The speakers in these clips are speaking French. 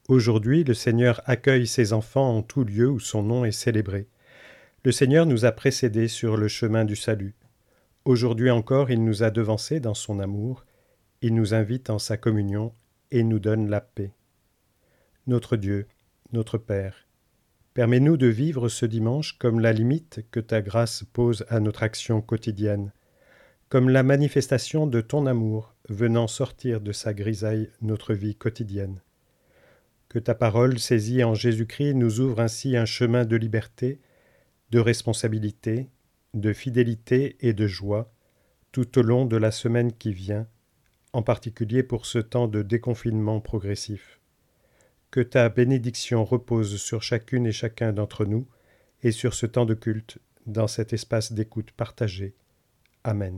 Aujourd'hui, le Seigneur accueille ses enfants en tout lieu où son nom est célébré. Le Seigneur nous a précédés sur le chemin du salut. Aujourd'hui encore, il nous a devancés dans son amour, il nous invite en sa communion et nous donne la paix. Notre Dieu, notre Père, permets-nous de vivre ce dimanche comme la limite que ta grâce pose à notre action quotidienne, comme la manifestation de ton amour venant sortir de sa grisaille notre vie quotidienne. Que ta parole saisie en Jésus-Christ nous ouvre ainsi un chemin de liberté, de responsabilité, de fidélité et de joie tout au long de la semaine qui vient, en particulier pour ce temps de déconfinement progressif. Que ta bénédiction repose sur chacune et chacun d'entre nous et sur ce temps de culte, dans cet espace d'écoute partagée. Amen.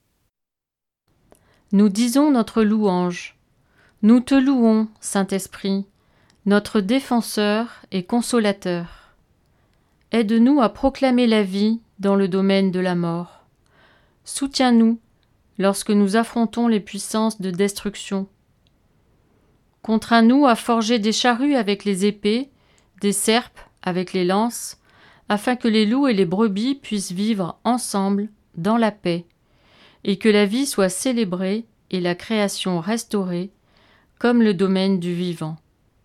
Nous disons notre louange. Nous te louons, Saint-Esprit, notre défenseur et consolateur. Aide-nous à proclamer la vie dans le domaine de la mort. Soutiens-nous lorsque nous affrontons les puissances de destruction. Contrains-nous à forger des charrues avec les épées, des serpes avec les lances, afin que les loups et les brebis puissent vivre ensemble dans la paix, et que la vie soit célébrée et la création restaurée, comme le domaine du vivant.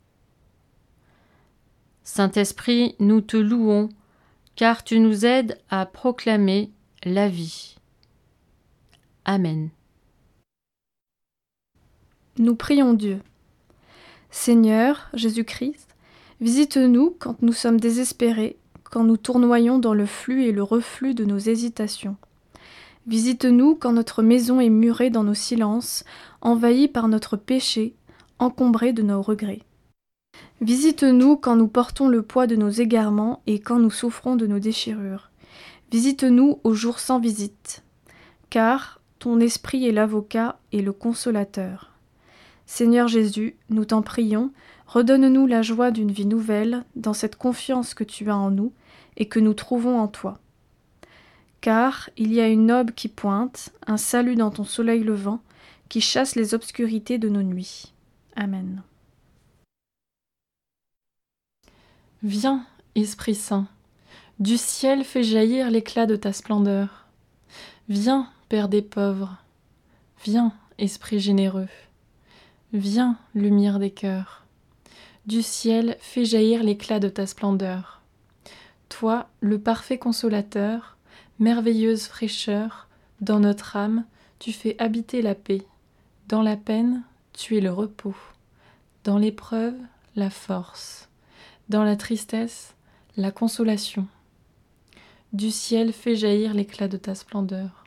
Saint-Esprit, nous te louons, car tu nous aides à proclamer la vie. Amen. Nous prions Dieu. Seigneur Jésus-Christ, visite-nous quand nous sommes désespérés, quand nous tournoyons dans le flux et le reflux de nos hésitations. Visite-nous quand notre maison est murée dans nos silences, envahie par notre péché, encombrée de nos regrets. Visite-nous quand nous portons le poids de nos égarements et quand nous souffrons de nos déchirures. Visite-nous aux jours sans visite, car ton esprit est l'avocat et le consolateur. Seigneur Jésus, nous t'en prions, redonne-nous la joie d'une vie nouvelle dans cette confiance que tu as en nous et que nous trouvons en toi. Car il y a une aube qui pointe, un salut dans ton soleil levant, qui chasse les obscurités de nos nuits. Amen. Viens, Esprit Saint, du ciel fais jaillir l'éclat de ta splendeur. Viens, Père des pauvres, viens, Esprit généreux. Viens, lumière des cœurs. Du ciel fais jaillir l'éclat de ta splendeur. Toi, le parfait consolateur, merveilleuse fraîcheur, dans notre âme, tu fais habiter la paix. Dans la peine, tu es le repos. Dans l'épreuve, la force. Dans la tristesse, la consolation. Du ciel fais jaillir l'éclat de ta splendeur.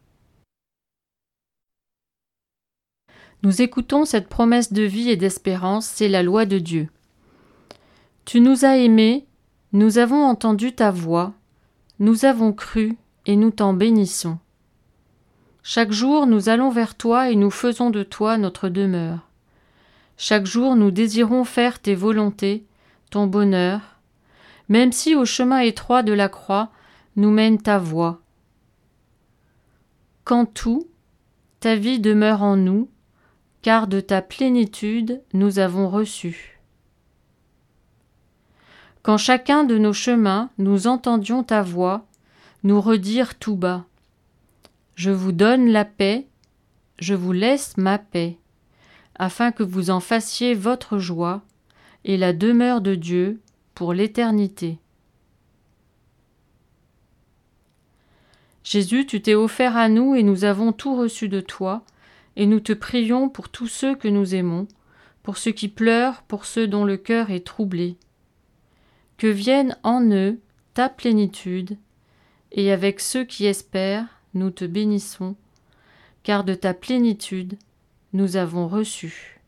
Nous écoutons cette promesse de vie et d'espérance, c'est la loi de Dieu. Tu nous as aimés, nous avons entendu ta voix, nous avons cru et nous t'en bénissons. Chaque jour nous allons vers toi et nous faisons de toi notre demeure. Chaque jour nous désirons faire tes volontés, ton bonheur, même si au chemin étroit de la croix nous mène ta voie. Qu'en tout, ta vie demeure en nous, car de ta plénitude nous avons reçu. Quand chacun de nos chemins nous entendions ta voix, nous redire tout bas : Je vous donne la paix, je vous laisse ma paix, afin que vous en fassiez votre joie et la demeure de Dieu pour l'éternité. Jésus, tu t'es offert à nous et nous avons tout reçu de toi, et nous te prions pour tous ceux que nous aimons, pour ceux qui pleurent, pour ceux dont le cœur est troublé. Que vienne en eux ta plénitude, et avec ceux qui espèrent, nous te bénissons, car de ta plénitude nous avons reçu.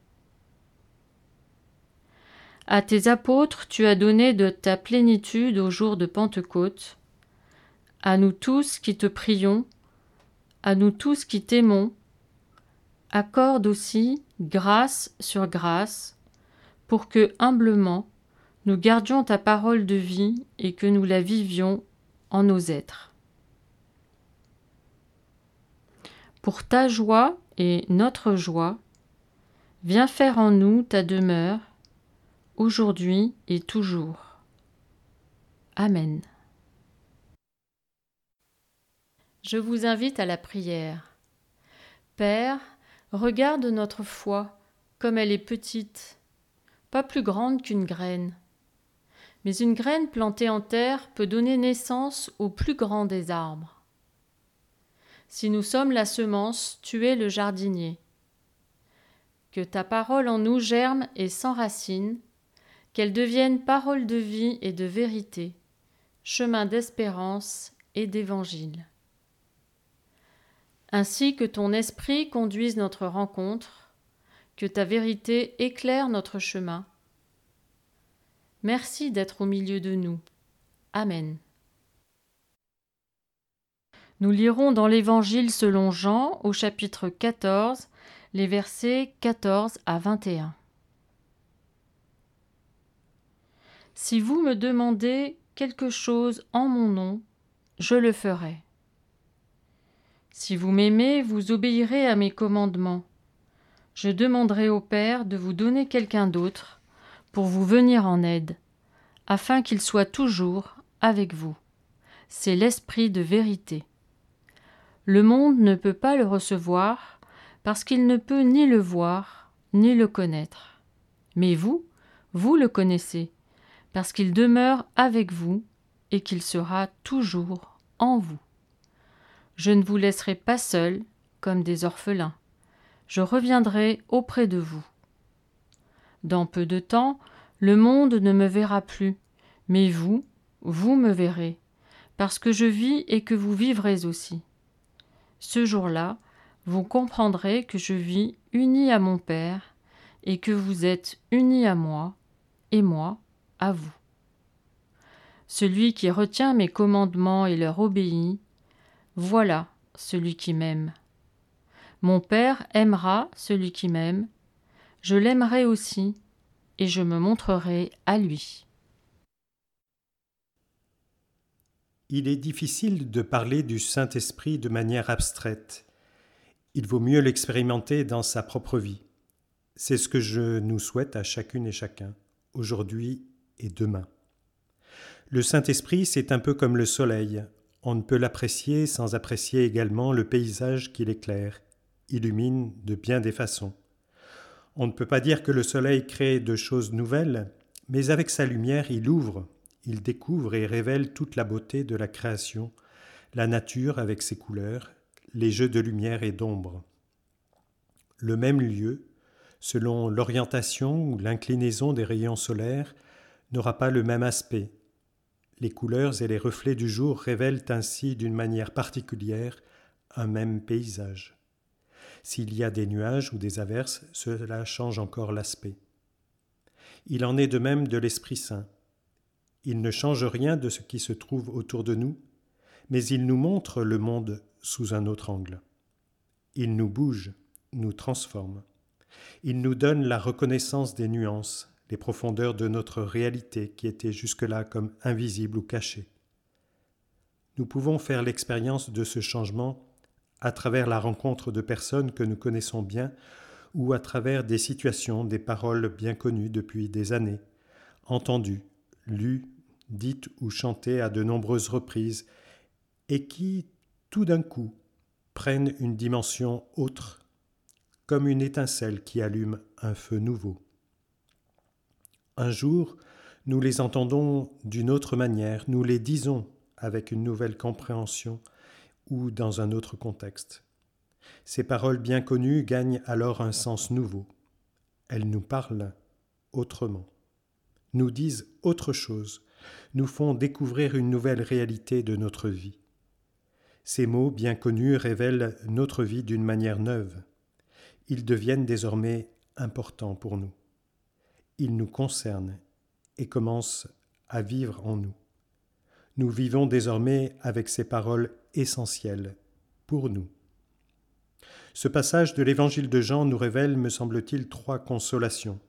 À tes apôtres, tu as donné de ta plénitude au jour de Pentecôte. À nous tous qui te prions, à nous tous qui t'aimons, accorde aussi grâce sur grâce, pour que, humblement, nous gardions ta parole de vie et que nous la vivions en nos êtres. Pour ta joie et notre joie, viens faire en nous ta demeure aujourd'hui et toujours. Amen. Je vous invite à la prière. Père, regarde notre foi, comme elle est petite, pas plus grande qu'une graine. Mais une graine plantée en terre peut donner naissance au plus grand des arbres. Si nous sommes la semence, tu es le jardinier. Que ta parole en nous germe et s'enracine, qu'elle devienne parole de vie et de vérité, chemin d'espérance et d'évangile. Ainsi que ton esprit conduise notre rencontre, que ta vérité éclaire notre chemin. Merci d'être au milieu de nous. Amen. Nous lirons dans l'Évangile selon Jean, au chapitre 14, les versets 14 à 21. Si vous me demandez quelque chose en mon nom, je le ferai. Si vous m'aimez, vous obéirez à mes commandements. Je demanderai au Père de vous donner quelqu'un d'autre pour vous venir en aide, afin qu'il soit toujours avec vous. C'est l'Esprit de vérité. Le monde ne peut pas le recevoir parce qu'il ne peut ni le voir ni le connaître. Mais vous, vous le connaissez, parce qu'il demeure avec vous et qu'il sera toujours en vous. Je ne vous laisserai pas seuls comme des orphelins. Je reviendrai auprès de vous. Dans peu de temps, le monde ne me verra plus, mais vous, vous me verrez, parce que je vis et que vous vivrez aussi. Ce jour-là, vous comprendrez que je vis uni à mon Père et que vous êtes unis à moi et moi à vous. Celui qui retient mes commandements et leur obéit, voilà celui qui m'aime. Mon Père aimera celui qui m'aime, je l'aimerai aussi et je me montrerai à lui. Il est difficile de parler du Saint-Esprit de manière abstraite. Il vaut mieux l'expérimenter dans sa propre vie. C'est ce que je nous souhaite à chacune et chacun, aujourd'hui et demain. Le Saint-Esprit, c'est un peu comme le soleil. On ne peut l'apprécier sans apprécier également le paysage qu'il éclaire, illumine de bien des façons. On ne peut pas dire que le soleil crée de choses nouvelles, mais avec sa lumière, il ouvre, il découvre et révèle toute la beauté de la création, la nature avec ses couleurs, les jeux de lumière et d'ombre. Le même lieu, selon l'orientation ou l'inclinaison des rayons solaires, n'aura pas le même aspect. Les couleurs et les reflets du jour révèlent ainsi d'une manière particulière un même paysage. S'il y a des nuages ou des averses, cela change encore l'aspect. Il en est de même de l'Esprit Saint. Il ne change rien de ce qui se trouve autour de nous, mais il nous montre le monde sous un autre angle. Il nous bouge, nous transforme. Il nous donne la reconnaissance des nuances, les profondeurs de notre réalité qui étaient jusque-là comme invisibles ou cachées. Nous pouvons faire l'expérience de ce changement à travers la rencontre de personnes que nous connaissons bien ou à travers des situations, des paroles bien connues depuis des années, entendues, lues, dites ou chantées à de nombreuses reprises et qui, tout d'un coup, prennent une dimension autre, comme une étincelle qui allume un feu nouveau. Un jour, nous les entendons d'une autre manière, nous les disons avec une nouvelle compréhension ou dans un autre contexte. Ces paroles bien connues gagnent alors un sens nouveau. Elles nous parlent autrement, nous disent autre chose, nous font découvrir une nouvelle réalité de notre vie. Ces mots bien connus révèlent notre vie d'une manière neuve. Ils deviennent désormais importants pour nous. Ils nous concernent et commencent à vivre en nous. Nous vivons désormais avec ces paroles essentielles pour nous. Ce passage de l'Évangile de Jean nous révèle, me semble-t-il, 3 consolations.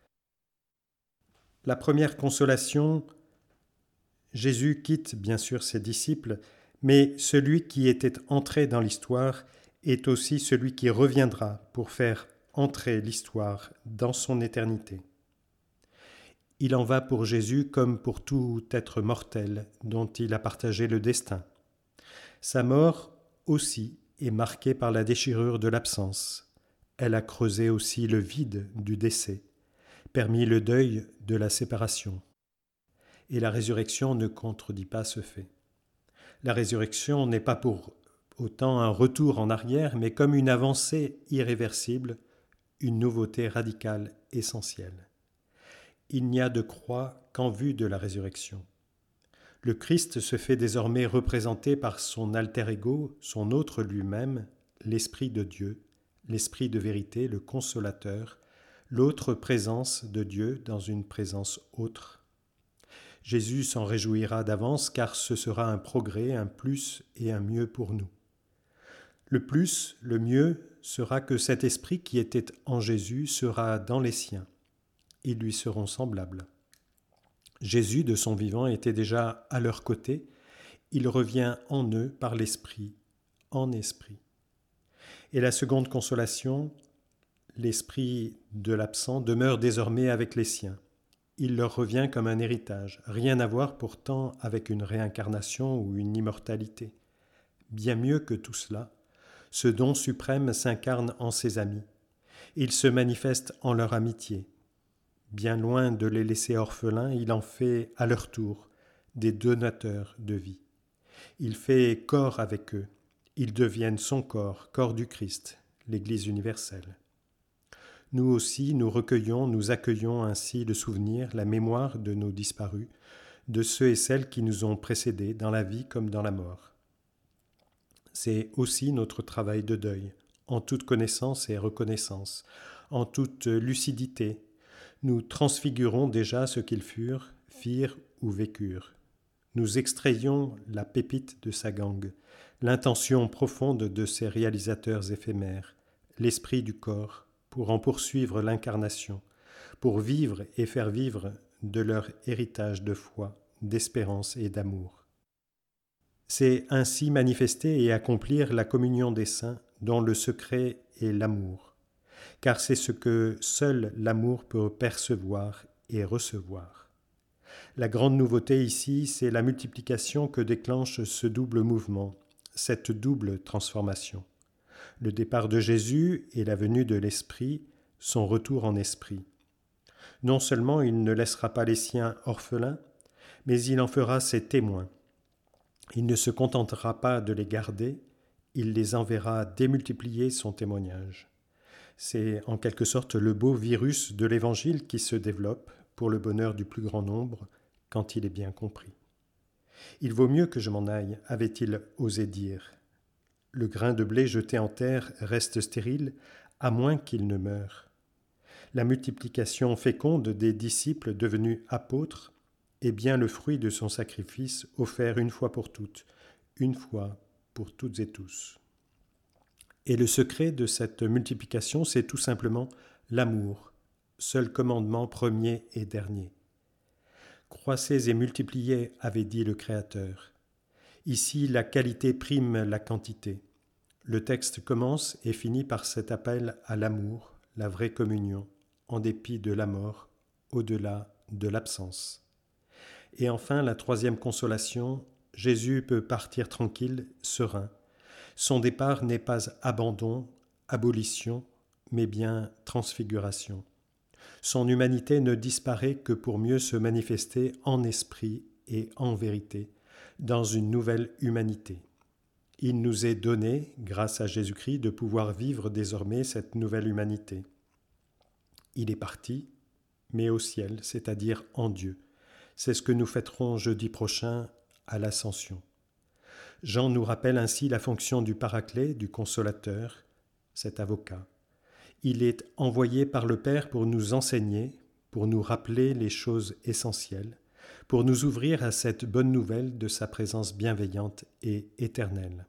La première consolation, Jésus quitte bien sûr ses disciples, mais celui qui était entré dans l'histoire est aussi celui qui reviendra pour faire entrer l'histoire dans son éternité. Il en va pour Jésus comme pour tout être mortel dont il a partagé le destin. Sa mort aussi est marquée par la déchirure de l'absence. Elle a creusé aussi le vide du décès, permis le deuil de la séparation. Et la résurrection ne contredit pas ce fait. La résurrection n'est pas pour autant un retour en arrière, mais comme une avancée irréversible, une nouveauté radicale, essentielle. Il n'y a de croix qu'en vue de la résurrection. Le Christ se fait désormais représenter par son alter ego, son autre lui-même, l'Esprit de Dieu, l'Esprit de vérité, le Consolateur, l'autre présence de Dieu dans une présence autre. Jésus s'en réjouira d'avance car ce sera un progrès, un plus et un mieux pour nous. Le plus, le mieux, sera que cet esprit qui était en Jésus sera dans les siens. Ils lui seront semblables. Jésus, de son vivant, était déjà à leur côté. Il revient en eux par l'esprit, en esprit. Et la seconde consolation, l'esprit de l'absent demeure désormais avec les siens. Il leur revient comme un héritage, rien à voir pourtant avec une réincarnation ou une immortalité. Bien mieux que tout cela, ce don suprême s'incarne en ses amis. Il se manifeste en leur amitié. Bien loin de les laisser orphelins, il en fait à leur tour des donateurs de vie. Il fait corps avec eux. Ils deviennent son corps, corps du Christ, l'Église universelle. Nous aussi, nous recueillons, nous accueillons ainsi le souvenir, la mémoire de nos disparus, de ceux et celles qui nous ont précédés dans la vie comme dans la mort. C'est aussi notre travail de deuil, en toute connaissance et reconnaissance, en toute lucidité. Nous transfigurons déjà ce qu'ils furent, firent ou vécurent. Nous extrayons la pépite de sa gangue, l'intention profonde de ses réalisateurs éphémères, l'esprit du corps, pour en poursuivre l'incarnation, pour vivre et faire vivre de leur héritage de foi, d'espérance et d'amour. C'est ainsi manifester et accomplir la communion des saints dont le secret est l'amour, car c'est ce que seul l'amour peut percevoir et recevoir. La grande nouveauté ici, c'est la multiplication que déclenche ce double mouvement, cette double transformation. Le départ de Jésus et la venue de l'Esprit, son retour en esprit. Non seulement il ne laissera pas les siens orphelins, mais il en fera ses témoins. Il ne se contentera pas de les garder, il les enverra démultiplier son témoignage. C'est en quelque sorte le beau virus de l'Évangile qui se développe pour le bonheur du plus grand nombre quand il est bien compris. Il vaut mieux que je m'en aille, avait-il osé dire. Le grain de blé jeté en terre reste stérile, à moins qu'il ne meure. La multiplication féconde des disciples devenus apôtres est bien le fruit de son sacrifice offert une fois pour toutes et tous. Et le secret de cette multiplication, c'est tout simplement l'amour, seul commandement premier et dernier. Croissez et multipliez, avait dit le Créateur. Ici, la qualité prime la quantité. Le texte commence et finit par cet appel à l'amour, la vraie communion, en dépit de la mort, au-delà de l'absence. Et enfin, la troisième consolation, Jésus peut partir tranquille, serein. Son départ n'est pas abandon, abolition, mais bien transfiguration. Son humanité ne disparaît que pour mieux se manifester en esprit et en vérité, dans une nouvelle humanité. Il nous est donné, grâce à Jésus-Christ, de pouvoir vivre désormais cette nouvelle humanité. Il est parti, mais au ciel, c'est-à-dire en Dieu. C'est ce que nous fêterons jeudi prochain à l'Ascension. Jean nous rappelle ainsi la fonction du Paraclet, du Consolateur, cet avocat. Il est envoyé par le Père pour nous enseigner, pour nous rappeler les choses essentielles, pour nous ouvrir à cette bonne nouvelle de sa présence bienveillante et éternelle.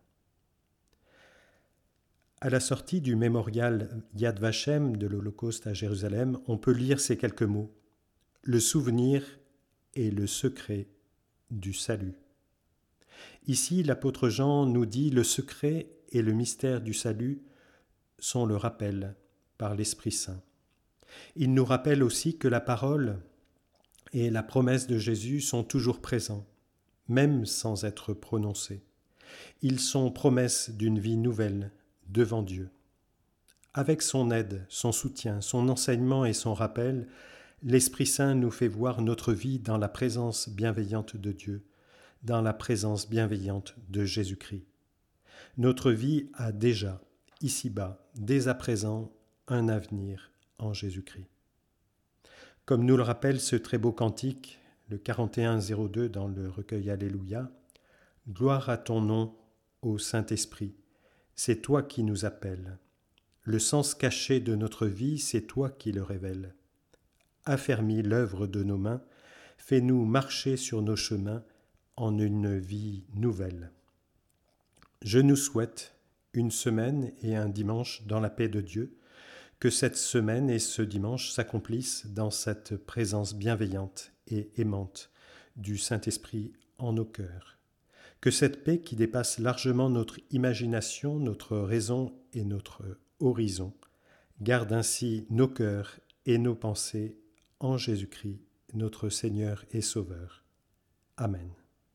À la sortie du mémorial Yad Vashem de l'Holocauste à Jérusalem, on peut lire ces quelques mots. Le souvenir et le secret du salut. Ici, l'apôtre Jean nous dit le secret et le mystère du salut sont le rappel par l'Esprit Saint. Il nous rappelle aussi que la parole et la promesse de Jésus sont toujours présents, même sans être prononcés. Ils sont promesses d'une vie nouvelle devant Dieu. Avec son aide, son soutien, son enseignement et son rappel, l'Esprit Saint nous fait voir notre vie dans la présence bienveillante de Dieu, dans la présence bienveillante de Jésus-Christ. Notre vie a déjà, ici-bas, dès à présent, un avenir en Jésus-Christ. Comme nous le rappelle ce très beau cantique, le 41-02 dans le recueil Alléluia, « Gloire à ton nom, ô Saint-Esprit, c'est toi qui nous appelles. Le sens caché de notre vie, c'est toi qui le révèles. Affermis l'œuvre de nos mains, fais-nous marcher sur nos chemins en une vie nouvelle. Je nous souhaite une semaine et un dimanche dans la paix de Dieu, que cette semaine et ce dimanche s'accomplissent dans cette présence bienveillante et aimante du Saint-Esprit en nos cœurs. Que cette paix qui dépasse largement notre imagination, notre raison et notre horizon, garde ainsi nos cœurs et nos pensées en Jésus-Christ, notre Seigneur et Sauveur. Amen.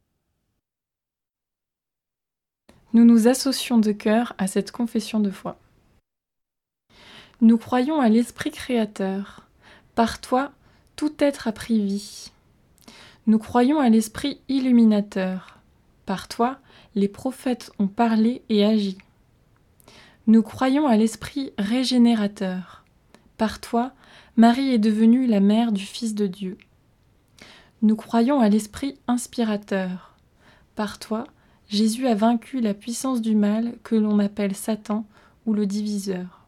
Nous nous associons de cœur à cette confession de foi. Nous croyons à l'Esprit créateur. Par toi, tout être a pris vie. Nous croyons à l'Esprit illuminateur. Par toi, les prophètes ont parlé et agi. Nous croyons à l'Esprit régénérateur. Par toi, Marie est devenue la mère du Fils de Dieu. Nous croyons à l'Esprit inspirateur. Par toi, Jésus a vaincu la puissance du mal que l'on appelle Satan ou le diviseur.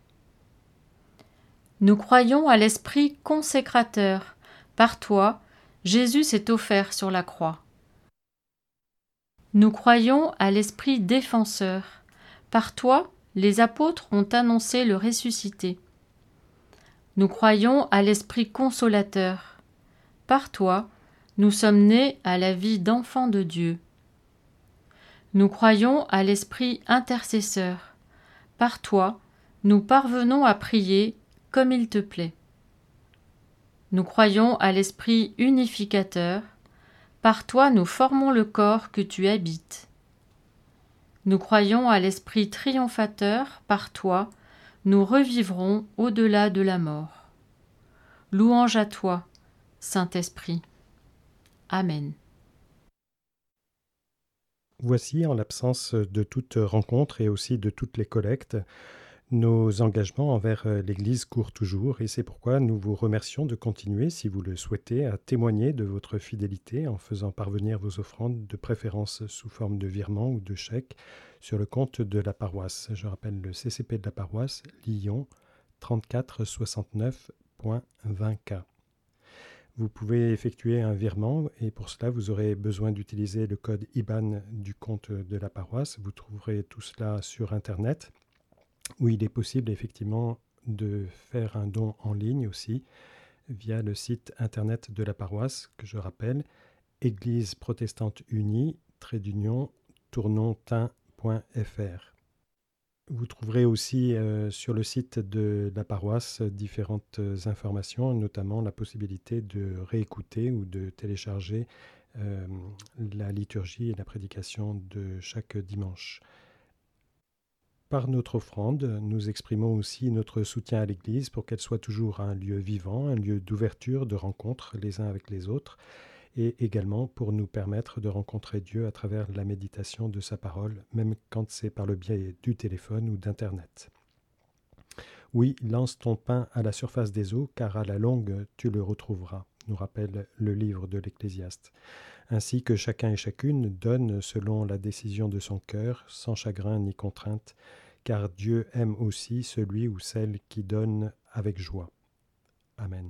Nous croyons à l'Esprit consécrateur. Par toi, Jésus s'est offert sur la croix. Nous croyons à l'Esprit défenseur. Par toi, les apôtres ont annoncé le ressuscité. Nous croyons à l'Esprit consolateur. Par toi, nous sommes nés à la vie d'enfants de Dieu. Nous croyons à l'Esprit intercesseur. Par toi, nous parvenons à prier comme il te plaît. Nous croyons à l'Esprit unificateur. Par toi, nous formons le corps que tu habites. Nous croyons à l'Esprit triomphateur. Par toi, nous revivrons au-delà de la mort. Louange à toi, Saint-Esprit. Amen. Voici, en l'absence de toute rencontre et aussi de toutes les collectes, nos engagements envers l'Église courent toujours et c'est pourquoi nous vous remercions de continuer, si vous le souhaitez, à témoigner de votre fidélité en faisant parvenir vos offrandes, de préférence sous forme de virement ou de chèque, sur le compte de la paroisse. Je rappelle le CCP de la paroisse, Lyon 3469.20K. Vous pouvez effectuer un virement et pour cela, vous aurez besoin d'utiliser le code IBAN du compte de la paroisse. Vous trouverez tout cela sur Internet, où il est possible effectivement de faire un don en ligne aussi via le site Internet de la paroisse, que je rappelle, Église protestante unie, _tournontin.fr. Vous trouverez aussi sur le site de la paroisse différentes informations, notamment la possibilité de réécouter ou de télécharger la liturgie et la prédication de chaque dimanche. Par notre offrande, nous exprimons aussi notre soutien à l'Église pour qu'elle soit toujours un lieu vivant, un lieu d'ouverture, de rencontre les uns avec les autres, et également pour nous permettre de rencontrer Dieu à travers la méditation de sa parole, même quand c'est par le biais du téléphone ou d'Internet. Oui, lance ton pain à la surface des eaux, car à la longue tu le retrouveras, nous rappelle le livre de l'Ecclésiaste. Ainsi que chacun et chacune donne selon la décision de son cœur, sans chagrin ni contrainte, car Dieu aime aussi celui ou celle qui donne avec joie. Amen.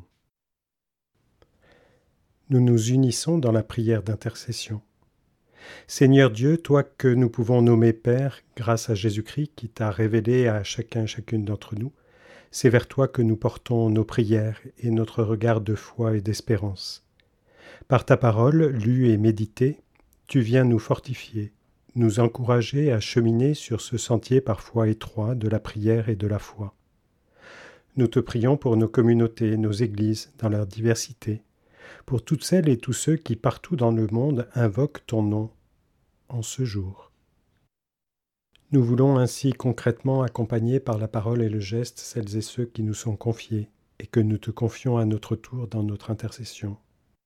Nous nous unissons dans la prière d'intercession. Seigneur Dieu, toi que nous pouvons nommer Père, grâce à Jésus-Christ qui t'a révélé à chacun et chacune d'entre nous, c'est vers toi que nous portons nos prières et notre regard de foi et d'espérance. Par ta parole, lue et méditée, tu viens nous fortifier, nous encourager à cheminer sur ce sentier parfois étroit de la prière et de la foi. Nous te prions pour nos communautés, nos églises, dans leur diversité, pour toutes celles et tous ceux qui partout dans le monde invoquent ton nom en ce jour. Nous voulons ainsi concrètement accompagner par la parole et le geste celles et ceux qui nous sont confiés et que nous te confions à notre tour dans notre intercession.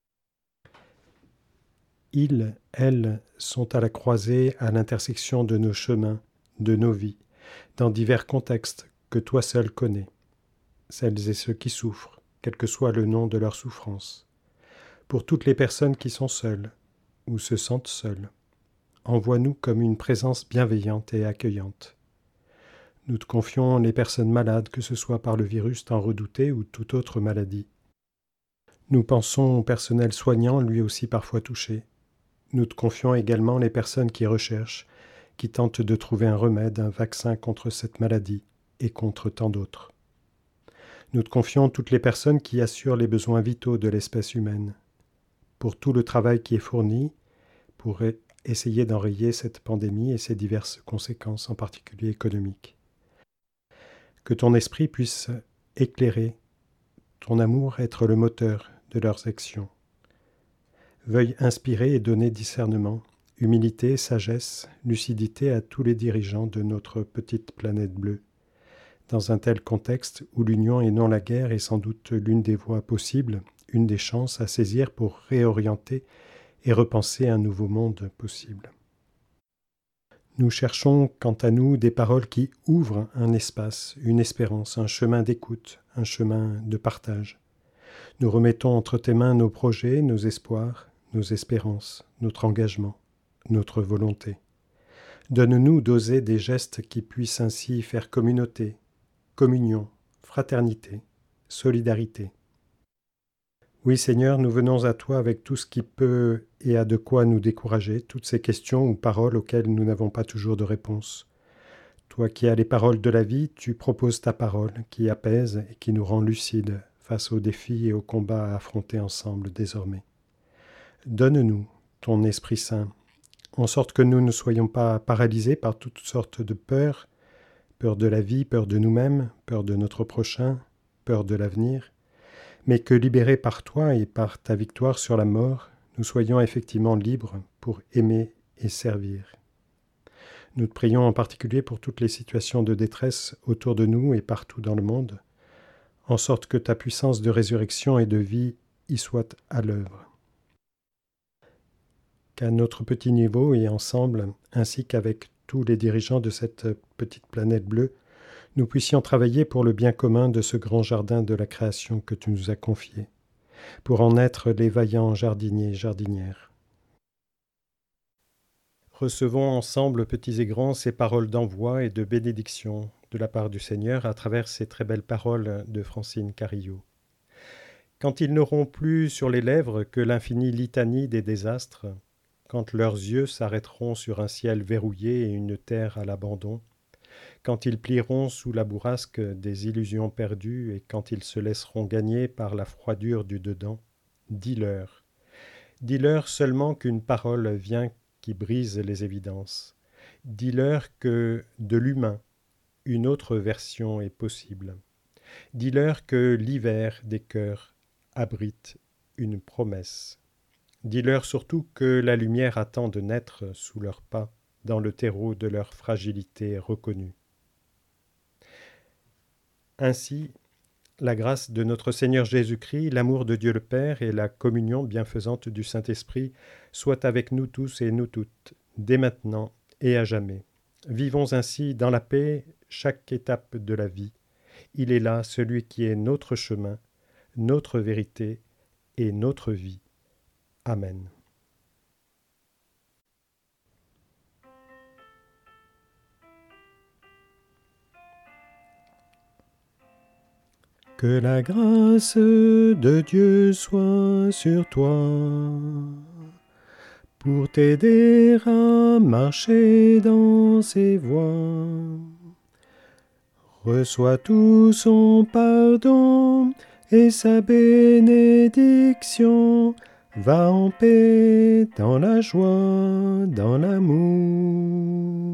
Ils, elles, sont à la croisée, à l'intersection de nos chemins, de nos vies, dans divers contextes que toi seul connais. Celles et ceux qui souffrent, quel que soit le nom de leur souffrance. Pour toutes les personnes qui sont seules ou se sentent seules, envoie-nous comme une présence bienveillante et accueillante. Nous te confions les personnes malades, que ce soit par le virus tant redouté ou toute autre maladie. Nous pensons au personnel soignant, lui aussi parfois touché. Nous te confions également les personnes qui recherchent, qui tentent de trouver un remède, un vaccin contre cette maladie et contre tant d'autres. Nous te confions toutes les personnes qui assurent les besoins vitaux de l'espèce humaine, pour tout le travail qui est fourni, pour essayer d'enrayer cette pandémie et ses diverses conséquences, en particulier économiques. Que ton esprit puisse éclairer, ton amour être le moteur de leurs actions. Veuille inspirer et donner discernement, humilité, sagesse, lucidité à tous les dirigeants de notre petite planète bleue. Dans un tel contexte où l'union et non la guerre est sans doute l'une des voies possibles, une des chances à saisir pour réorienter et repenser un nouveau monde possible. Nous cherchons, quant à nous, des paroles qui ouvrent un espace, une espérance, un chemin d'écoute, un chemin de partage. Nous remettons entre tes mains nos projets, nos espoirs, nos espérances, notre engagement, notre volonté. Donne-nous d'oser des gestes qui puissent ainsi faire communauté, communion, fraternité, solidarité. Oui Seigneur, nous venons à toi avec tout ce qui peut et a de quoi nous décourager, toutes ces questions ou paroles auxquelles nous n'avons pas toujours de réponse. Toi qui as les paroles de la vie, tu proposes ta parole qui apaise et qui nous rend lucides face aux défis et aux combats à affronter ensemble désormais. Donne-nous ton Esprit Saint, en sorte que nous ne soyons pas paralysés par toutes sortes de peurs, peur de la vie, peur de nous-mêmes, peur de notre prochain, peur de l'avenir, mais que libérés par toi et par ta victoire sur la mort, nous soyons effectivement libres pour aimer et servir. Nous te prions en particulier pour toutes les situations de détresse autour de nous et partout dans le monde, en sorte que ta puissance de résurrection et de vie y soit à l'œuvre. Qu'à notre petit niveau et ensemble, ainsi qu'avec tous les dirigeants de cette petite planète bleue, nous puissions travailler pour le bien commun de ce grand jardin de la création que tu nous as confié, pour en être les vaillants jardiniers et jardinières. Recevons ensemble, petits et grands, ces paroles d'envoi et de bénédiction de la part du Seigneur à travers ces très belles paroles de Francine Carillot. Quand ils n'auront plus sur les lèvres que l'infinie litanie des désastres, quand leurs yeux s'arrêteront sur un ciel verrouillé et une terre à l'abandon, quand ils plieront sous la bourrasque des illusions perdues et quand ils se laisseront gagner par la froidure du dedans, dis-leur seulement qu'une parole vient qui brise les évidences. Dis-leur que de l'humain, une autre version est possible. Dis-leur que l'hiver des cœurs abrite une promesse. Dis-leur surtout que la lumière attend de naître sous leurs pas dans le terreau de leur fragilité reconnue. Ainsi, la grâce de notre Seigneur Jésus-Christ, l'amour de Dieu le Père et la communion bienfaisante du Saint-Esprit soient avec nous tous et nous toutes, dès maintenant et à jamais. Vivons ainsi dans la paix chaque étape de la vie. Il est là celui qui est notre chemin, notre vérité et notre vie. Amen. Que la grâce de Dieu soit sur toi, pour t'aider à marcher dans ses voies. Reçois tout son pardon et sa bénédiction. Va en paix dans la joie, dans l'amour.